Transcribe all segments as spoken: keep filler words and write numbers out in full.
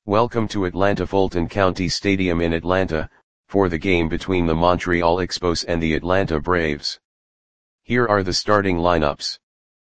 Welcome to Atlanta Fulton County Stadium in Atlanta, for the game between the Montreal Expos and the Atlanta Braves. Here are the starting lineups.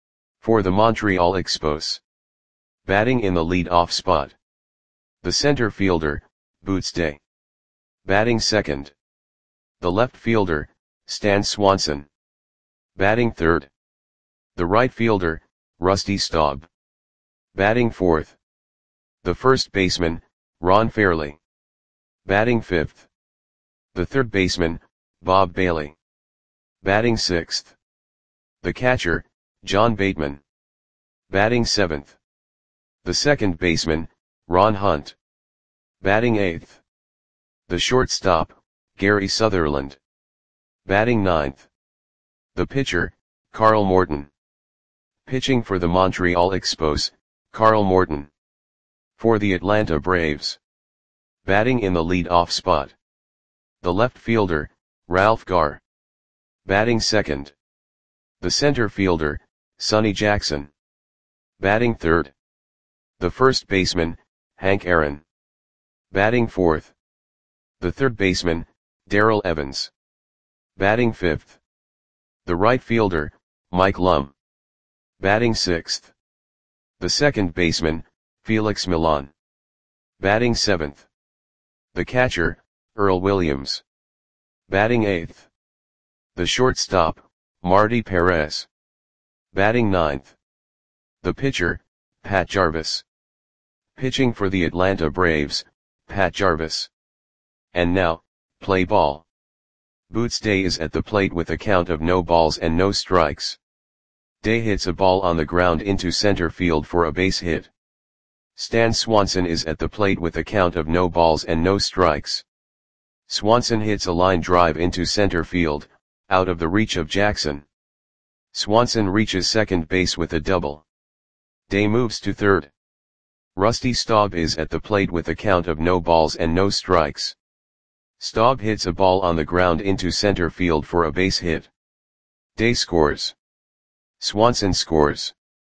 For the Montreal Expos. Batting in the lead-off spot. The center fielder, Boots Day. Batting second. The left fielder, Stan Swanson. Batting third. The right fielder, Rusty Staub. Batting fourth. The first baseman, Ron Fairly. Batting fifth. The third baseman, Bob Bailey. Batting sixth. The catcher, John Bateman. Batting seventh. The second baseman, Ron Hunt. Batting eighth. The shortstop, Gary Sutherland. Batting ninth. The pitcher, Carl Morton. Pitching for the Montreal Expos, Carl Morton. For the Atlanta Braves. Batting in the lead-off spot. The left fielder, Ralph Garr. Batting second. The center fielder, Sonny Jackson. Batting third. The first baseman, Hank Aaron. Batting fourth. The third baseman, Darrell Evans. Batting fifth. The right fielder, Mike Lum. Batting sixth. The second baseman, Felix Millan. Batting seventh. The catcher, Earl Williams. Batting eighth. The shortstop, Marty Perez. Batting ninth. The pitcher, Pat Jarvis. Pitching for the Atlanta Braves, Pat Jarvis. And now, play ball. Boots Day is at the plate with a count of no balls and no strikes. Day hits a ball on the ground into center field for a base hit. Stan Swanson is at the plate with a count of no balls and no strikes. Swanson hits a line drive into center field, out of the reach of Jackson. Swanson reaches second base with a double. Day moves to third. Rusty Staub is at the plate with a count of no balls and no strikes. Staub hits a ball on the ground into center field for a base hit. Day scores. Swanson scores.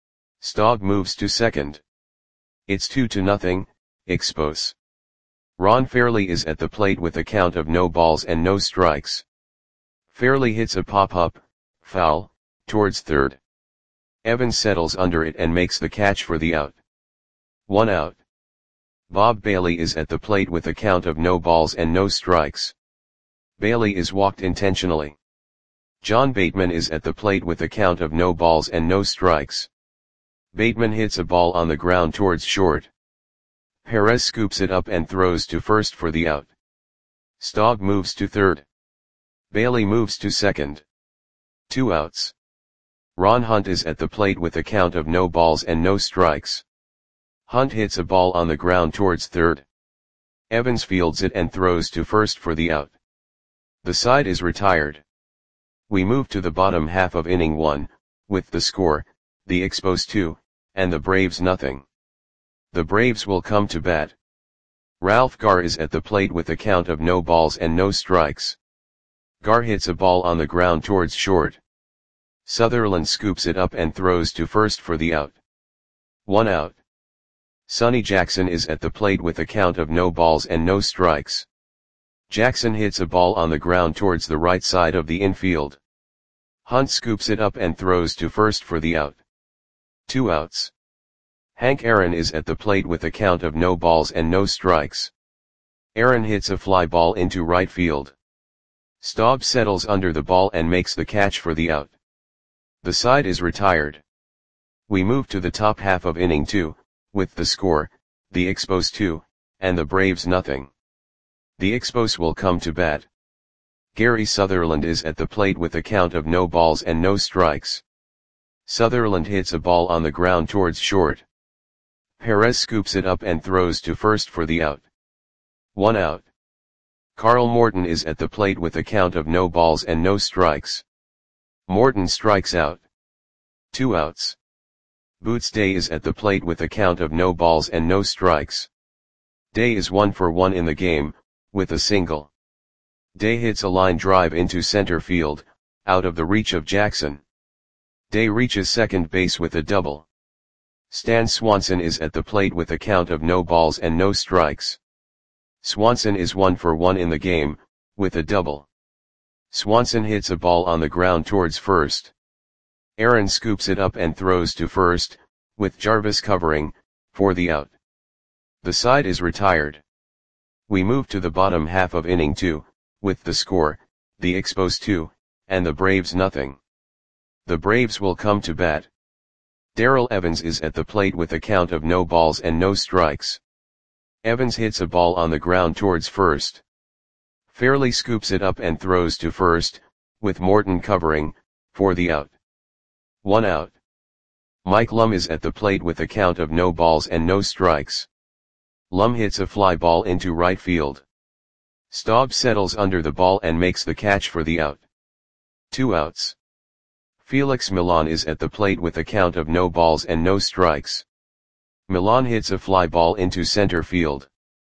Staub moves to second. It's two to nothing, Expos. Ron Fairly is at the plate with a count of no balls and no strikes. Fairly hits a pop-up, foul, towards third. Evans settles under it and makes the catch for the out. One out. Bob Bailey is at the plate with a count of no balls and no strikes. Bailey is walked intentionally. John Bateman is at the plate with a count of no balls and no strikes. Bateman hits a ball on the ground towards short. Perez scoops it up and throws to first for the out. Staub moves to third. Bailey moves to second. Two outs. Ron Hunt is at the plate with a count of no balls and no strikes. Hunt hits a ball on the ground towards third. Evans fields it and throws to first for the out. The side is retired. We move to the bottom half of inning one, with the score, the Expos two, and the Braves nothing. The Braves will come to bat. Ralph Garr is at the plate with a count of no balls and no strikes. Garr hits a ball on the ground towards short. Sutherland scoops it up and throws to first for the out. One out. Sonny Jackson is at the plate with a count of no balls and no strikes. Jackson hits a ball on the ground towards the right side of the infield. Hunt scoops it up and throws to first for the out. Two outs. Hank Aaron is at the plate with a count of no balls and no strikes. Aaron hits a fly ball into right field. Staub settles under the ball and makes the catch for the out. The side is retired. We move to the top half of inning two, with the score, the Expos two, and the Braves nothing. The Expos will come to bat. Gary Sutherland is at the plate with a count of no balls and no strikes. Sutherland hits a ball on the ground towards short. Perez scoops it up and throws to first for the out. One out. Carl Morton is at the plate with a count of no balls and no strikes. Morton strikes out. Two outs. Boots Day is at the plate with a count of no balls and no strikes. Day is one for one in the game, with a single. Day hits a line drive into center field, out of the reach of Jackson. Day reaches second base with a double. Stan Swanson is at the plate with a count of no balls and no strikes. Swanson is one for one in the game, with a double. Swanson hits a ball on the ground towards first. Aaron scoops it up and throws to first, with Jarvis covering, for the out. The side is retired. We move to the bottom half of inning two, with the score, the Expos two, and the Braves nothing. The Braves will come to bat. Darrell Evans is at the plate with a count of no balls and no strikes. Evans hits a ball on the ground towards first. Fairley scoops it up and throws to first, with Morton covering, for the out. One out. Mike Lum is at the plate with a count of no balls and no strikes. Lum hits a fly ball into right field. Staub settles under the ball and makes the catch for the out. Two outs. Felix Millan is at the plate with a count of no balls and no strikes. Millan hits a fly ball into center field.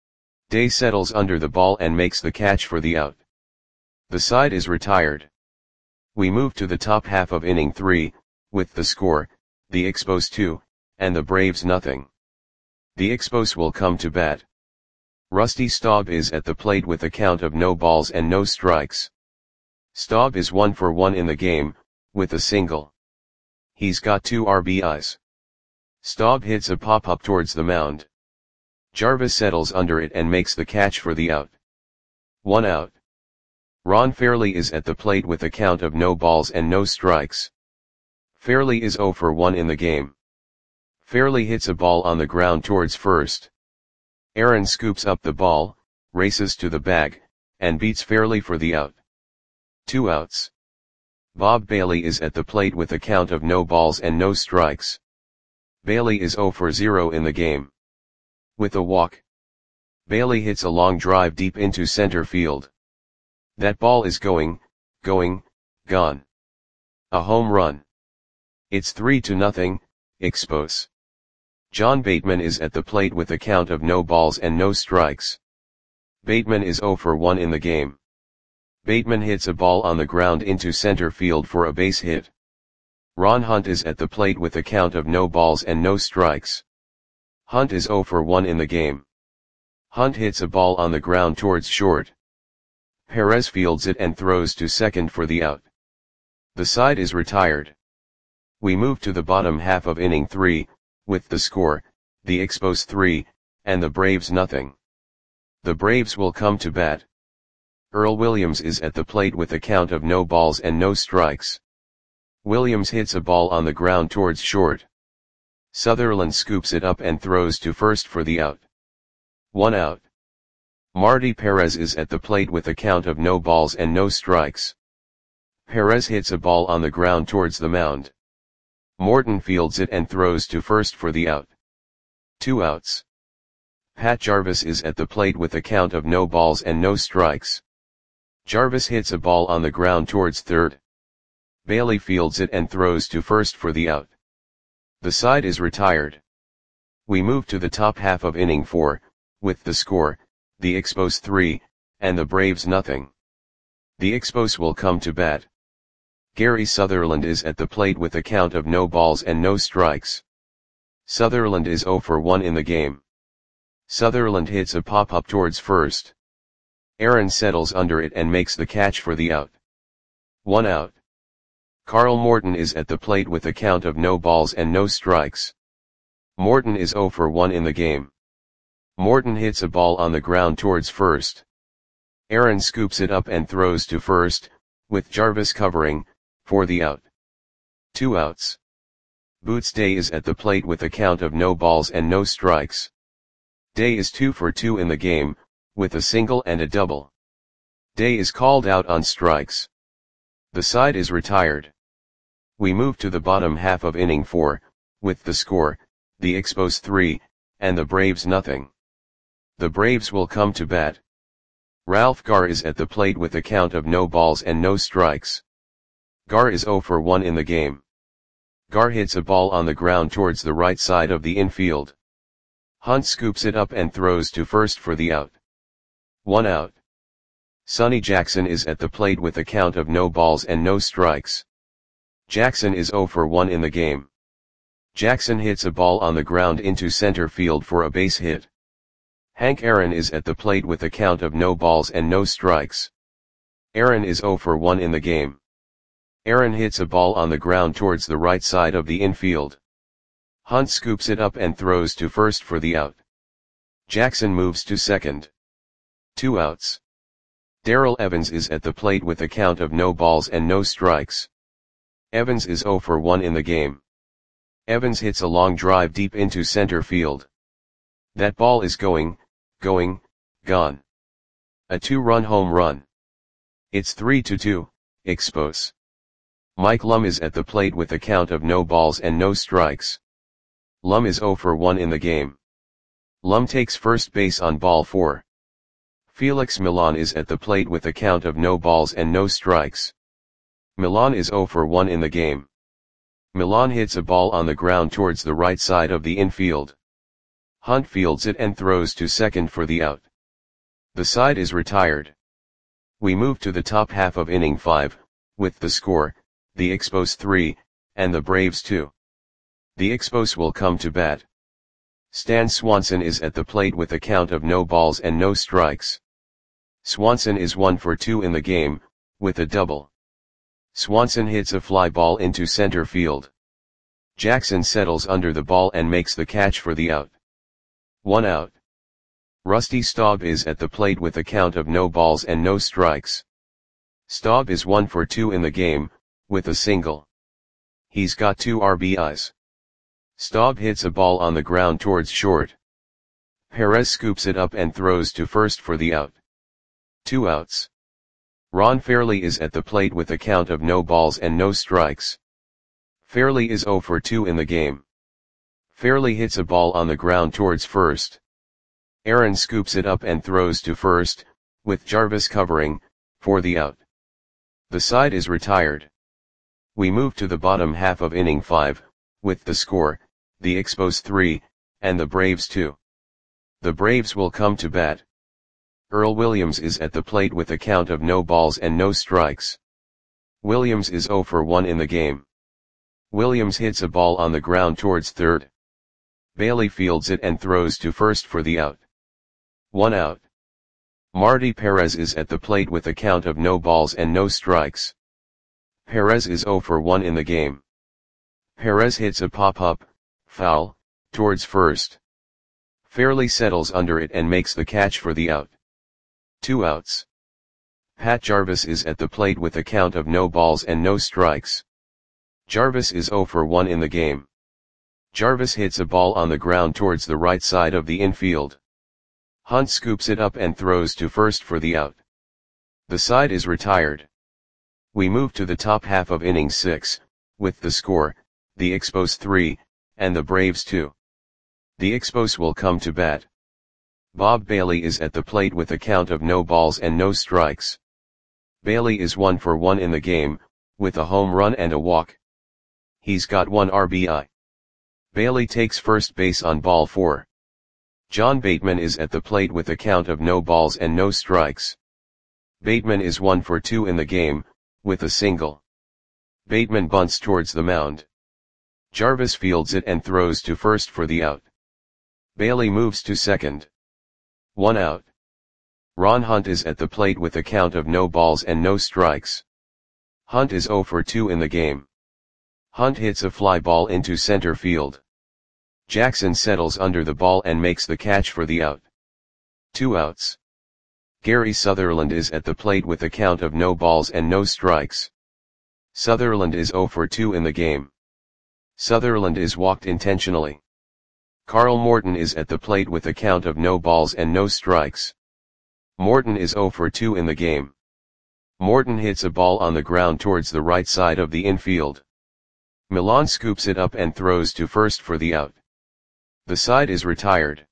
Day settles under the ball and makes the catch for the out. The side is retired. We move to the top half of inning three, with the score, the Expos two, and the Braves nothing. The Expos will come to bat. Rusty Staub is at the plate with a count of no balls and no strikes. Staub is one for one in the game, with a single. He's got two R B Is. Staub hits a pop-up towards the mound. Jarvis settles under it and makes the catch for the out. One out. Ron Fairly is at the plate with a count of no balls and no strikes. Fairly is zero for one in the game. Fairly hits a ball on the ground towards first. Aaron scoops up the ball, races to the bag, and beats Fairly for the out. Two outs. Bob Bailey is at the plate with a count of no balls and no strikes. Bailey is zero for zero in the game. With a walk. Bailey hits a long drive deep into center field. That ball is going, going, gone. A home run. It's three to nothing, Expos. John Bateman is at the plate with a count of no balls and no strikes. Bateman is zero for one in the game. Bateman hits a ball on the ground into center field for a base hit. Ron Hunt is at the plate with a count of no balls and no strikes. Hunt is zero for one in the game. Hunt hits a ball on the ground towards short. Perez fields it and throws to second for the out. The side is retired. We move to the bottom half of inning three, with the score, the Expos three, and the Braves nothing. The Braves will come to bat. Earl Williams is at the plate with a count of no balls and no strikes. Williams hits a ball on the ground towards short. Sutherland scoops it up and throws to first for the out. One out. Marty Perez is at the plate with a count of no balls and no strikes. Perez hits a ball on the ground towards the mound. Morton fields it and throws to first for the out. Two outs. Pat Jarvis is at the plate with a count of no balls and no strikes. Jarvis hits a ball on the ground towards third. Bailey fields it and throws to first for the out. The side is retired. We move to the top half of inning four, with the score, the Expos three, and the Braves nothing. The Expos will come to bat. Gary Sutherland is at the plate with a count of no balls and no strikes. Sutherland is zero for one in the game. Sutherland hits a pop-up towards first. Aaron settles under it and makes the catch for the out. One out. Carl Morton is at the plate with a count of no balls and no strikes. Morton is zero for one in the game. Morton hits a ball on the ground towards first. Aaron scoops it up and throws to first, with Jarvis covering, for the out. Two outs. Boots Day is at the plate with a count of no balls and no strikes. Day is two for two in the game, with a single and a double. Day is called out on strikes. The side is retired. We move to the bottom half of inning four, with the score, the Expos three, and the Braves nothing. The Braves will come to bat. Ralph Garr is at the plate with a count of no balls and no strikes. Garr is zero for one in the game. Garr hits a ball on the ground towards the right side of the infield. Hunt scoops it up and throws to first for the out. One out. Sonny Jackson is at the plate with a count of no balls and no strikes. Jackson is zero for one in the game. Jackson hits a ball on the ground into center field for a base hit. Hank Aaron is at the plate with a count of no balls and no strikes. Aaron is zero for one in the game. Aaron hits a ball on the ground towards the right side of the infield. Hunt scoops it up and throws to first for the out. Jackson moves to second. Two outs. Darrell Evans is at the plate with a count of no balls and no strikes. Evans is zero for one in the game. Evans hits a long drive deep into center field. That ball is going, going, gone. A two-run home run. It's three to two, Expos. Mike Lum is at the plate with a count of no balls and no strikes. Lum is zero for one in the game. Lum takes first base on ball four. Felix Millan is at the plate with a count of no balls and no strikes. Millan is zero for one in the game. Millan hits a ball on the ground towards the right side of the infield. Hunt fields it and throws to second for the out. The side is retired. We move to the top half of inning five, with the score, the Expos three, and the Braves two. The Expos will come to bat. Stan Swanson is at the plate with a count of no balls and no strikes. Swanson is one for two in the game, with a double. Swanson hits a fly ball into center field. Jackson settles under the ball and makes the catch for the out. One out. Rusty Staub is at the plate with a count of no balls and no strikes. Staub is one for two in the game, with a single. He's got two R B Is. Staub hits a ball on the ground towards short. Perez scoops it up and throws to first for the out. Two outs. Ron Fairley is at the plate with a count of no balls and no strikes. Fairley is zero for two in the game. Fairley hits a ball on the ground towards first. Aaron scoops it up and throws to first, with Jarvis covering, for the out. The side is retired. We move to the bottom half of inning five, with the score, the Expos three, and the Braves two. The Braves will come to bat. Earl Williams is at the plate with a count of no balls and no strikes. Williams is zero for one in the game. Williams hits a ball on the ground towards third. Bailey fields it and throws to first for the out. One out. Marty Perez is at the plate with a count of no balls and no strikes. Perez is zero for one in the game. Perez hits a pop-up, foul, towards first. Fairley settles under it and makes the catch for the out. Two outs. Pat Jarvis is at the plate with a count of no balls and no strikes. Jarvis is zero for one in the game. Jarvis hits a ball on the ground towards the right side of the infield. Hunt scoops it up and throws to first for the out. The side is retired. We move to the top half of inning six, with the score, the Expos three, and the Braves two. The Expos will come to bat. Bob Bailey is at the plate with a count of no balls and no strikes. Bailey is one for one in the game, with a home run and a walk. He's got one R B I. Bailey takes first base on ball four. John Bateman is at the plate with a count of no balls and no strikes. Bateman is one for two in the game, with a single. Bateman bunts towards the mound. Jarvis fields it and throws to first for the out. Bailey moves to second. One out. Ron Hunt is at the plate with a count of no balls and no strikes. Hunt is zero for two in the game. Hunt hits a fly ball into center field. Jackson settles under the ball and makes the catch for the out. Two outs. Gary Sutherland is at the plate with a count of no balls and no strikes. Sutherland is zero for two in the game. Sutherland is walked intentionally. Carl Morton is at the plate with a count of no balls and no strikes. Morton is zero for two in the game. Morton hits a ball on the ground towards the right side of the infield. Millan scoops it up and throws to first for the out. The side is retired.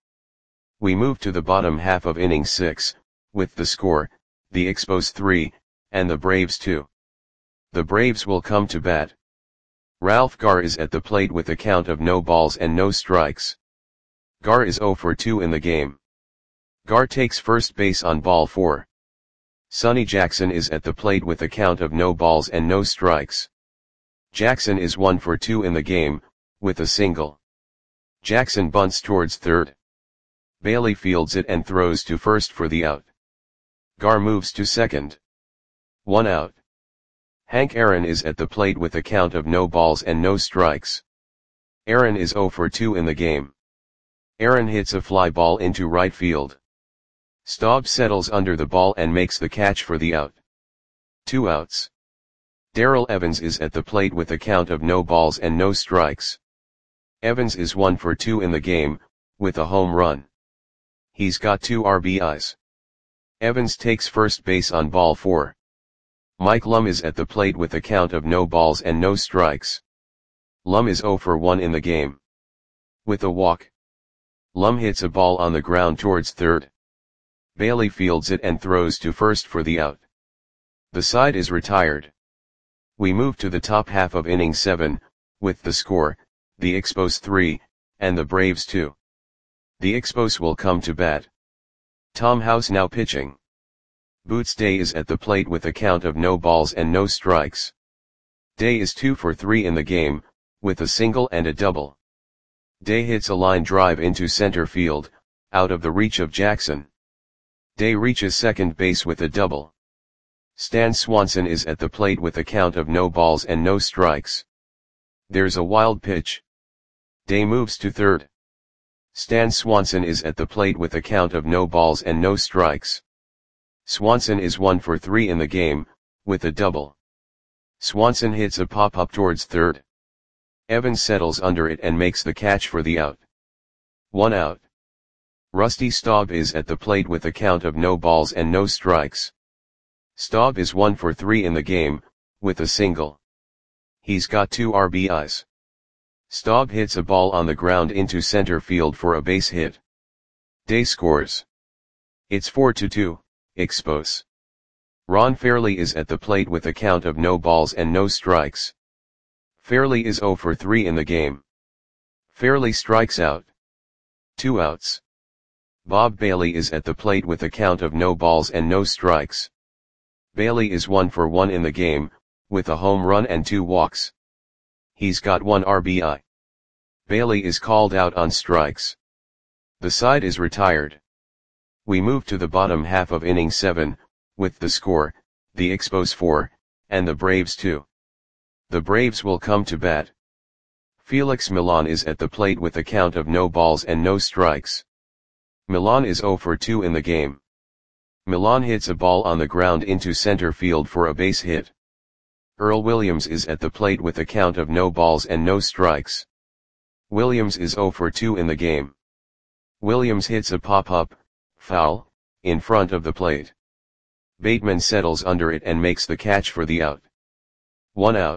We move to the bottom half of inning six, with the score, the Expos three, and the Braves two. The Braves will come to bat. Ralph Garr is at the plate with a count of no balls and no strikes. Garr is zero for two in the game. Garr takes first base on ball four. Sonny Jackson is at the plate with a count of no balls and no strikes. Jackson is one for two in the game, with a single. Jackson bunts towards third. Bailey fields it and throws to first for the out. Gar moves to second. One out. Hank Aaron is at the plate with a count of no balls and no strikes. Aaron is zero for two in the game. Aaron hits a fly ball into right field. Staub settles under the ball and makes the catch for the out. Two outs. Darrell Evans is at the plate with a count of no balls and no strikes. Evans is one for two in the game, with a home run. He's got two R B Is. Evans takes first base on ball four. Mike Lum is at the plate with a count of no balls and no strikes. Lum is zero for one in the game. With a walk. Lum hits a ball on the ground towards third. Bailey fields it and throws to first for the out. The side is retired. We move to the top half of inning seven, with the score, the Expos three, and the Braves two. The Expos will come to bat. Tom House now pitching. Boots Day is at the plate with a count of no balls and no strikes. Day is two for three in the game, with a single and a double. Day hits a line drive into center field, out of the reach of Jackson. Day reaches second base with a double. Stan Swanson is at the plate with a count of no balls and no strikes. There's a wild pitch. Day moves to third. Stan Swanson is at the plate with a count of no balls and no strikes. Swanson is one for three in the game, with a double. Swanson hits a pop-up towards third. Evans settles under it and makes the catch for the out. One out. Rusty Staub is at the plate with a count of no balls and no strikes. Staub is one for three in the game, with a single. He's got two R B Is. Staub hits a ball on the ground into center field for a base hit. Day scores. It's four to two, Expos. Ron Fairley is at the plate with a count of no balls and no strikes. Fairley is zero for three in the game. Fairley strikes out. Two outs. Bob Bailey is at the plate with a count of no balls and no strikes. Bailey is one for one in the game, with a home run and two walks. He's got one R B I. Bailey is called out on strikes. The side is retired. We move to the bottom half of inning seven, with the score, the Expos four, and the Braves two. The Braves will come to bat. Felix Millan is at the plate with a count of no balls and no strikes. Millan is zero for two in the game. Millan hits a ball on the ground into center field for a base hit. Earl Williams is at the plate with a count of no balls and no strikes. Williams is zero for two in the game. Williams hits a pop-up, foul, in front of the plate. Bateman settles under it and makes the catch for the out. One out.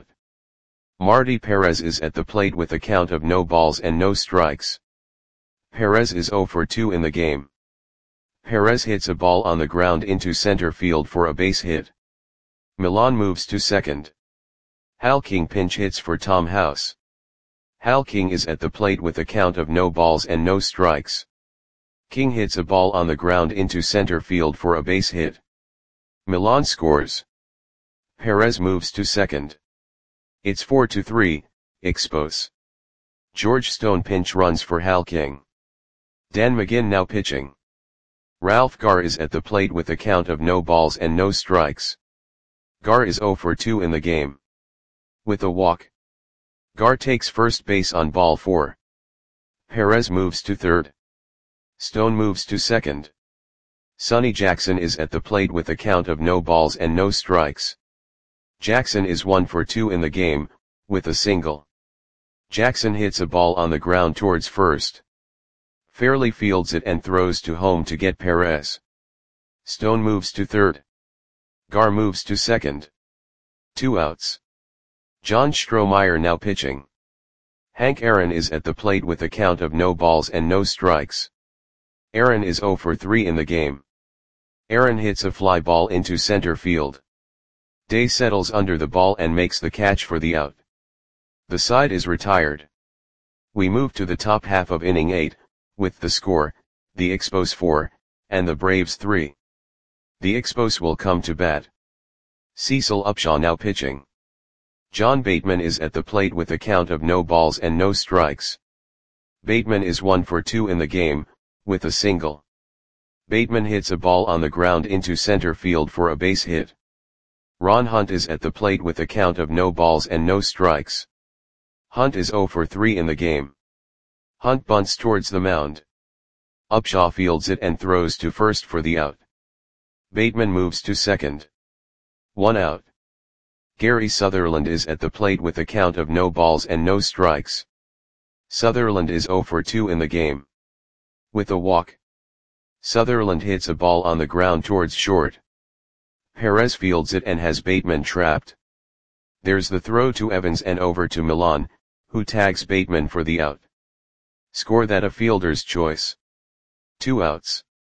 Marty Perez is at the plate with a count of no balls and no strikes. Perez is zero for two in the game. Perez hits a ball on the ground into center field for a base hit. Millan moves to second. Hal King pinch hits for Tom House. Hal King is at the plate with a count of no balls and no strikes. King hits a ball on the ground into center field for a base hit. Millan scores. Perez moves to second. It's four to three, Expos. George Stone pinch runs for Hal King. Dan McGinn now pitching. Ralph Garr is at the plate with a count of no balls and no strikes. Garr is zero for two in the game. With a walk. Garr takes first base on ball four. Perez moves to third. Stone moves to second. Sonny Jackson is at the plate with a count of no balls and no strikes. Jackson is one for two in the game, with a single. Jackson hits a ball on the ground towards first. Fairley fields it and throws to home to get Perez. Stone moves to third. Garr moves to second. Two outs. John Strohmeyer now pitching. Hank Aaron is at the plate with a count of no balls and no strikes. Aaron is zero for three in the game. Aaron hits a fly ball into center field. Day settles under the ball and makes the catch for the out. The side is retired. We move to the top half of inning eight, with the score, the Expos four, and the Braves three. The Expos will come to bat. Cecil Upshaw now pitching. John Bateman is at the plate with a count of no balls and no strikes. Bateman is one for two in the game, with a single. Bateman hits a ball on the ground into center field for a base hit. Ron Hunt is at the plate with a count of no balls and no strikes. Hunt is zero for three in the game. Hunt bunts towards the mound. Upshaw fields it and throws to first for the out. Bateman moves to second. One out. Gary Sutherland is at the plate with a count of no balls and no strikes. Sutherland is zero for two in the game. With a walk. Sutherland hits a ball on the ground towards short. Perez fields it and has Bateman trapped. There's the throw to Evans and over to Milan, who tags Bateman for the out. Score that a fielder's choice. Two outs.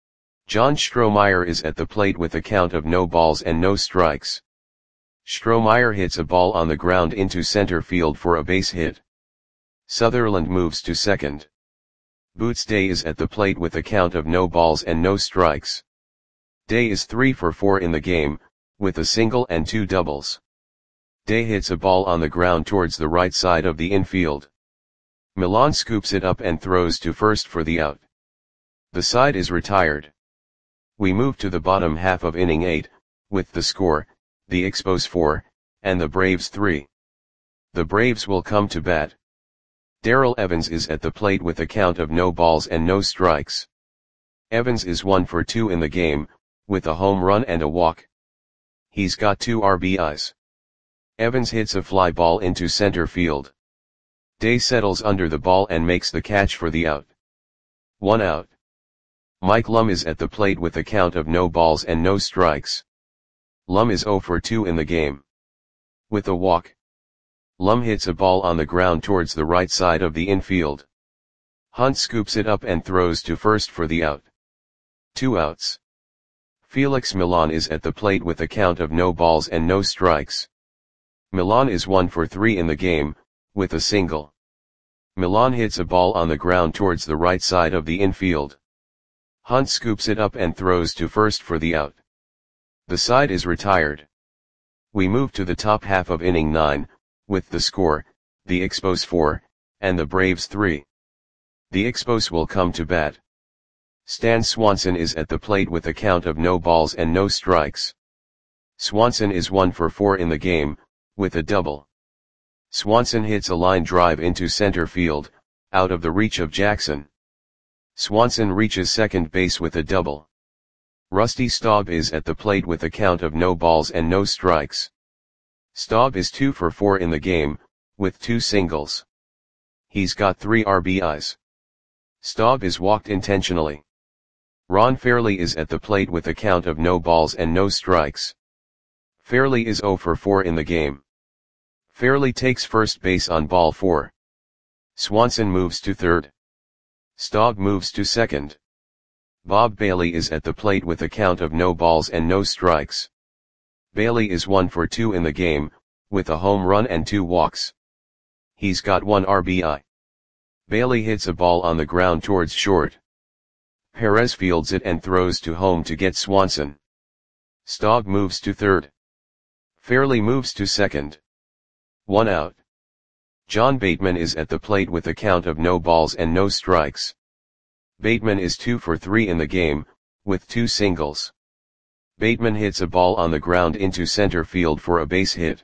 John Strohmeyer is at the plate with a count of no balls and no strikes. Strohmeyer hits a ball on the ground into center field for a base hit. Sutherland moves to second. Boots Day is at the plate with a count of no balls and no strikes. Day is three for four in the game, with a single and two doubles. Day hits a ball on the ground towards the right side of the infield. Milan scoops it up and throws to first for the out. The side is retired. We move to the bottom half of inning eight, with the score, the Expos four, and the Braves three. The Braves will come to bat. Darrell Evans is at the plate with a count of no balls and no strikes. Evans is one for two in the game, with a home run and a walk. He's got two R B Is. Evans hits a fly ball into center field. Day settles under the ball and makes the catch for the out. One out. Mike Lum is at the plate with a count of no balls and no strikes. Lum is zero for two in the game. With a walk. Lum hits a ball on the ground towards the right side of the infield. Hunt scoops it up and throws to first for the out. Two outs. Felix Milan is at the plate with a count of no balls and no strikes. Milan is one for three in the game, with a single. Milan hits a ball on the ground towards the right side of the infield. Hunt scoops it up and throws to first for the out. The side is retired. We move to the top half of inning nine, with the score, the Expos four, and the Braves three. The Expos will come to bat. Stan Swanson is at the plate with a count of no balls and no strikes. Swanson is one for four in the game, with a double. Swanson hits a line drive into center field, out of the reach of Jackson. Swanson reaches second base with a double. Rusty Staub is at the plate with a count of no balls and no strikes. Staub is two for four in the game, with two singles. He's got three R B Is. Staub is walked intentionally. Ron Fairley is at the plate with a count of no balls and no strikes. Fairley is zero for four in the game. Fairley takes first base on ball four. Swanson moves to third. Staub moves to second. Bob Bailey is at the plate with a count of no balls and no strikes. Bailey is one for two in the game, with a home run and two walks. He's got one R B I. Bailey hits a ball on the ground towards short. Perez fields it and throws to home to get Swanson. Staub moves to third. Fairley moves to second. One out. John Bateman is at the plate with a count of no balls and no strikes. Bateman is two for three in the game, with two singles. Bateman hits a ball on the ground into center field for a base hit.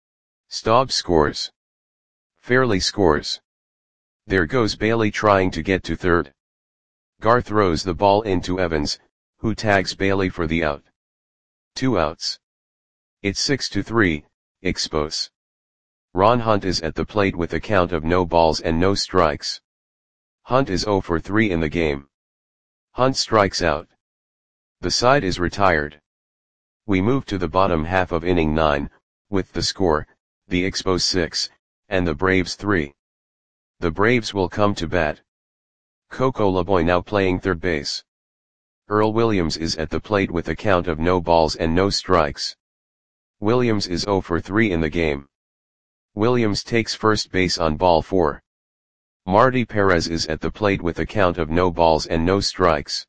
Staub scores. Fairley scores. There goes Bailey trying to get to third. Gar throws the ball into Evans, who tags Bailey for the out. Two outs. It's six to three, Expos. Ron Hunt is at the plate with a count of no balls and no strikes. Hunt is zero for three in the game. Hunt strikes out. The side is retired. We move to the bottom half of inning nine, with the score, the Expos six, and the Braves three. The Braves will come to bat. Coco LeBoy now playing third base. Earl Williams is at the plate with a count of no balls and no strikes. Williams is zero for three in the game. Williams takes first base on ball four. Marty Perez is at the plate with a count of no balls and no strikes.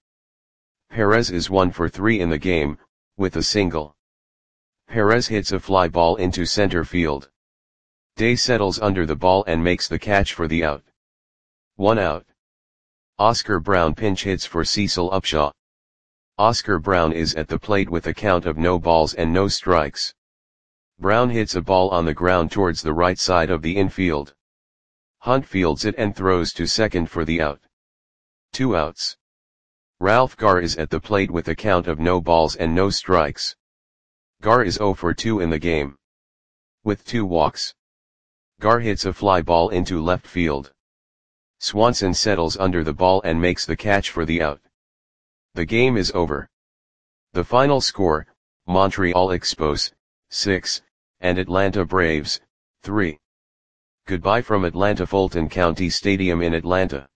Perez is one for three in the game, with a single. Perez hits a fly ball into center field. Day settles under the ball and makes the catch for the out. One out. Oscar Brown pinch hits for Cecil Upshaw. Oscar Brown is at the plate with a count of no balls and no strikes. Brown hits a ball on the ground towards the right side of the infield. Hunt fields it and throws to second for the out. Two outs. Ralph Garr is at the plate with a count of no balls and no strikes. Garr is zero for two in the game. With two walks. Garr hits a fly ball into left field. Swanson settles under the ball and makes the catch for the out. The game is over. The final score, Montreal Expos, six, and Atlanta Braves, three. Goodbye from Atlanta Fulton County Stadium in Atlanta.